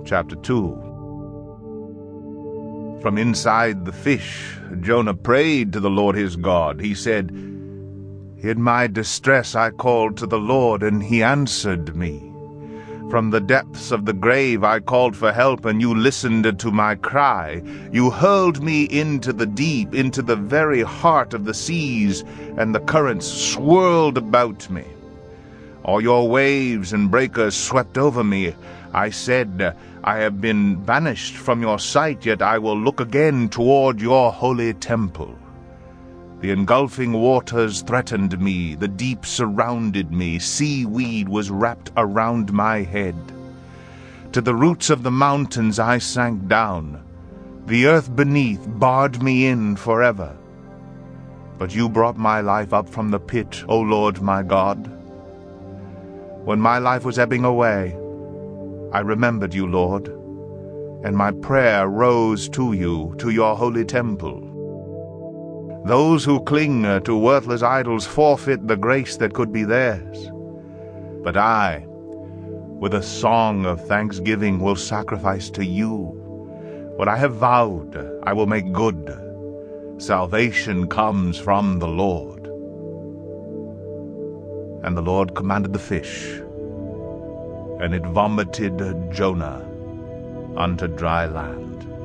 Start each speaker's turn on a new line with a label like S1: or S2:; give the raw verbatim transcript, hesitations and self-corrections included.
S1: Chapter two. From inside the fish, Jonah prayed to the Lord his God. He said, "In my distress I called to the Lord, and he answered me. From the depths of the grave I called for help, and you listened to my cry. You hurled me into the deep, into the very heart of the seas, and the currents swirled about me. All your waves and breakers swept over me. I said, I have been banished from your sight, yet I will look again toward your holy temple. The engulfing waters threatened me, the deep surrounded me, seaweed was wrapped around my head. To the roots of the mountains I sank down. The earth beneath barred me in forever. But you brought my life up from the pit, O Lord my God. When my life was ebbing away, I remembered you, Lord, and my prayer rose to you, to your holy temple. Those who cling to worthless idols forfeit the grace that could be theirs. But I, with a song of thanksgiving, will sacrifice to you. What I have vowed, I will make good. Salvation comes from the Lord." And the Lord commanded the fish, and it vomited Jonah unto dry land.